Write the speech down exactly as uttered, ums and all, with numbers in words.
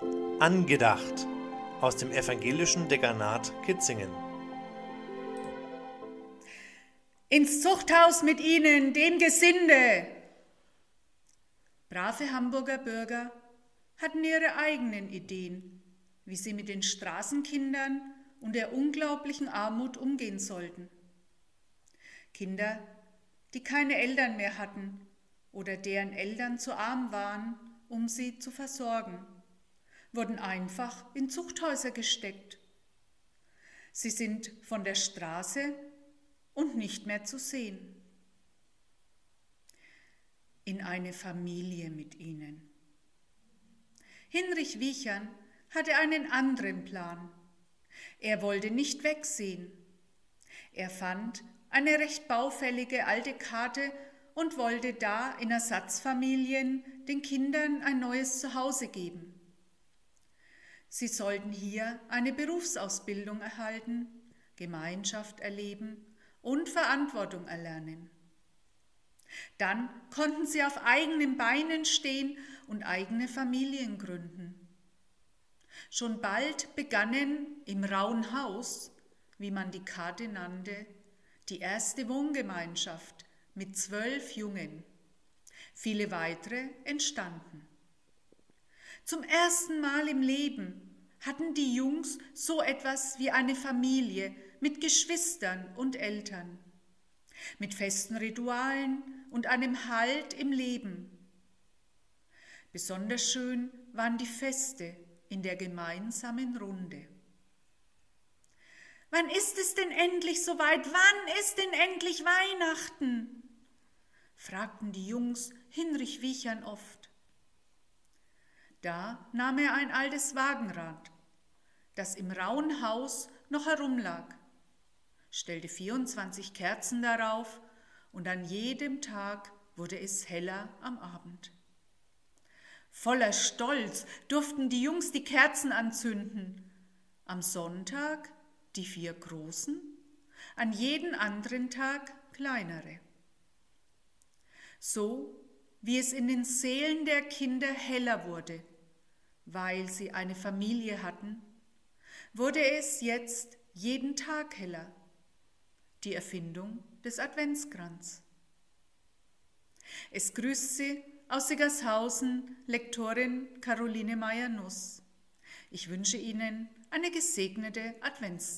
Angedacht aus dem evangelischen Dekanat Kitzingen. Ins Zuchthaus mit Ihnen, dem Gesinde! Brave Hamburger Bürger hatten ihre eigenen Ideen, wie sie mit den Straßenkindern und der unglaublichen Armut umgehen sollten. Kinder, die keine Eltern mehr hatten oder deren Eltern zu arm waren, um sie zu versorgen, wurden einfach in Zuchthäuser gesteckt. Sie sind von der Straße und nicht mehr zu sehen. In eine Familie mit ihnen. Hinrich Wiechern hatte einen anderen Plan. Er wollte nicht wegsehen. Er fand eine recht baufällige alte Karte und wollte da in Ersatzfamilien den Kindern ein neues Zuhause geben. Sie sollten hier eine Berufsausbildung erhalten, Gemeinschaft erleben und Verantwortung erlernen. Dann konnten sie auf eigenen Beinen stehen und eigene Familien gründen. Schon bald begannen im Rauen Haus, wie man die Karte nannte, die erste Wohngemeinschaft mit zwölf Jungen. Viele weitere entstanden. Zum ersten Mal im Leben hatten die Jungs so etwas wie eine Familie mit Geschwistern und Eltern, mit festen Ritualen und einem Halt im Leben. Besonders schön waren die Feste in der gemeinsamen Runde. Wann ist es denn endlich soweit? Wann ist denn endlich Weihnachten? Fragten die Jungs Hinrich Wiechern oft. Da nahm er ein altes Wagenrad, das im rauen Haus noch herumlag, stellte vierundzwanzig Kerzen darauf und an jedem Tag wurde es heller am Abend. Voller Stolz durften die Jungs die Kerzen anzünden. Am Sonntag die vier großen, an jeden anderen Tag kleinere. So wie es in den Seelen der Kinder heller wurde, weil sie eine Familie hatten, wurde es jetzt jeden Tag heller. Die Erfindung des Adventskranz. Es grüßt Sie aus Siggershausen Lektorin Caroline Meyer-Nuss. Ich wünsche Ihnen eine gesegnete Adventszeit.